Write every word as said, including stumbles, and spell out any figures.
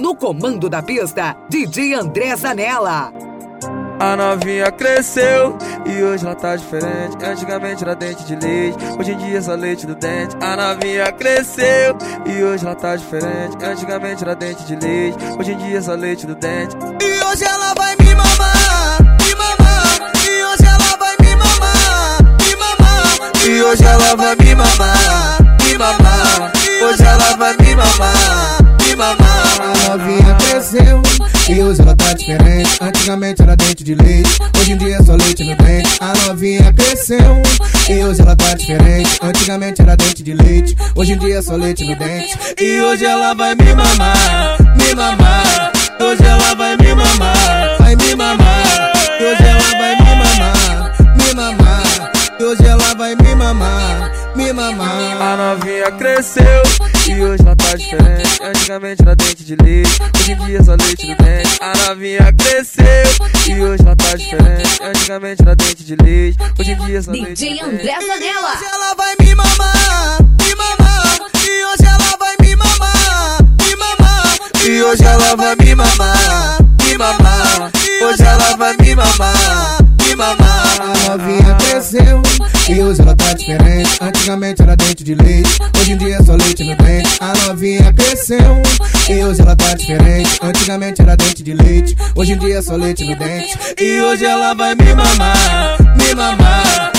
No comando da pista, D J André Zanella. A novinha cresceu e hoje ela tá diferente. Antigamente era dente de leite, hoje em dia é só leite do dente. A novinha cresceu e hoje ela tá diferente. Antigamente era dente de leite, hoje em dia é só leite do dente. E hoje ela vai me mamar, me mamar. E hoje ela vai me mamar, me mamar. E hoje ela vai me mamar, me mamar. Hoje ela vai me mamar, me mamar. A novinha cresceu e hoje ela tá diferente. Antigamente era dente de leite, hoje em dia é só leite no dente. A novinha cresceu e hoje ela tá diferente. Antigamente era dente de leite, hoje em dia é só leite no dente. E hoje ela vai me mamar, me mamar. Hoje ela vai me mamar, vai me mamar. Hoje ela vai me mamar, me mamar. Hoje ela vai me mamar, me mamar. A novinha cresceu e hoje ela tá diferente. Antigamente era dente de leite, hoje em dia é só leite do dente. A novinha cresceu e hoje ela tá diferente. Antigamente era dente de leite, hoje em dia é só leite do dente. D J André Zanella. Hoje ela vai me mamar, me mamar. E hoje ela vai me mamar, me mamar. E hoje ela vai me mamar, me mamar. Hoje ela vai me mamar, me mamar. A novinha cresceu e hoje ela tá diferente. Antigamente era dente de leite, hoje em dia é só leite no dente. A novinha cresceu e hoje ela tá diferente. Antigamente era dente de leite, hoje em dia é só leite no dente. E hoje ela vai me mamar, me mamar.